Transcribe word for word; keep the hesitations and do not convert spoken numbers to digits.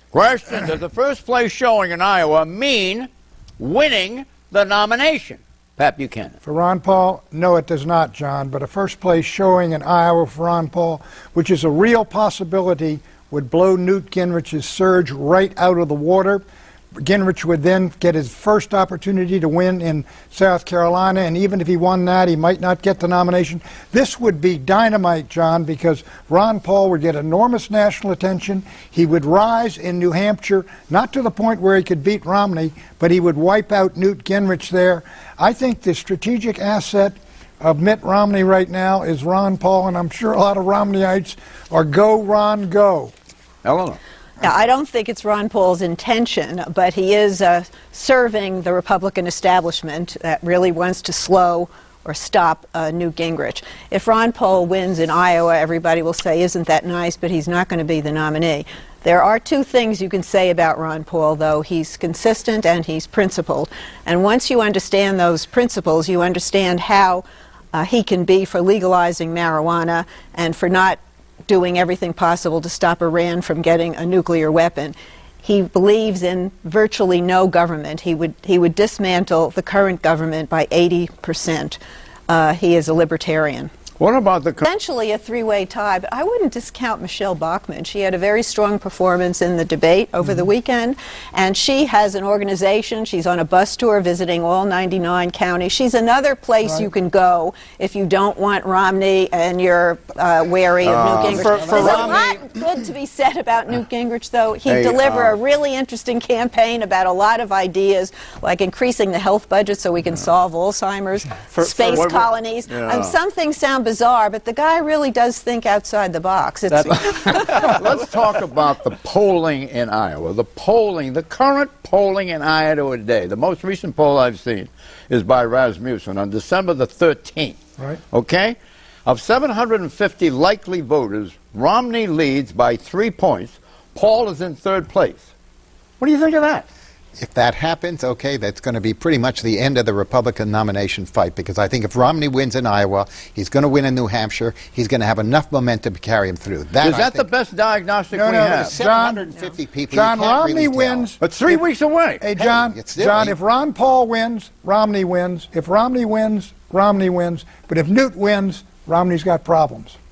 Question, does the first place showing in Iowa mean winning the nomination? Pat Buchanan. For Ron Paul, no, it does not, John. But a first-place showing in Iowa for Ron Paul, which is a real possibility, would blow Newt Gingrich's surge right out of the water. Gingrich would then get his first opportunity to win in South Carolina, and even if he won that, he might not get the nomination. This would be dynamite, John, because Ron Paul would get enormous national attention. He would rise in New Hampshire, not to the point where he could beat Romney, but he would wipe out Newt Gingrich there. I think the strategic asset of Mitt Romney right now is Ron Paul, and I'm sure a lot of Romneyites are go, Ron, go. Eleanor. Now, I don't think it's Ron Paul's intention, but he is uh, serving the Republican establishment that really wants to slow or stop uh, Newt Gingrich. If Ron Paul wins in Iowa, everybody will say, isn't that nice, but he's not going to be the nominee. There are two things you can say about Ron Paul, though. He's consistent and he's principled. And once you understand those principles, you understand how uh, he can be for legalizing marijuana and for not doing everything possible to stop Iran from getting a nuclear weapon. He believes in virtually no government. He would, he would dismantle the current government by eighty percent. Uh, he is a libertarian. What about the... Essentially a three-way tie, but I wouldn't discount Michelle Bachmann. She had a very strong performance in the debate over mm-hmm. the weekend, and she has an organization. She's on a bus tour visiting all ninety-nine counties. She's another place right. you can go if you don't want Romney and you're uh, wary of uh, Newt Gingrich. For, for There's Romney, a lot good to be said about Newt Gingrich, though. He'd hey, deliver uh, a really interesting campaign about a lot of ideas, like increasing the health budget so we can solve Alzheimer's, for, space for what, colonies. Yeah. Um, some things sound bizarre, but the guy really does think outside the box. It's Let's talk about the polling in Iowa. The polling, the current polling in Iowa today, the most recent poll I've seen is by Rasmussen on December the thirteenth. Right. Okay? Of seven hundred fifty likely voters, Romney leads by three points. Paul is in third place. What do you think of that? If that happens, okay, that's going to be pretty much the end of the Republican nomination fight, because I think if Romney wins in Iowa, he's going to win in New Hampshire. He's going to have enough momentum to carry him through. That, Is that the best diagnostic no, we no, have? seven hundred fifty no. people. John, Romney really wins. But three if, weeks away. Hey, John, hey, John, if Ron Paul wins, Romney wins. If Romney wins, Romney wins. But if Newt wins, Romney's got problems.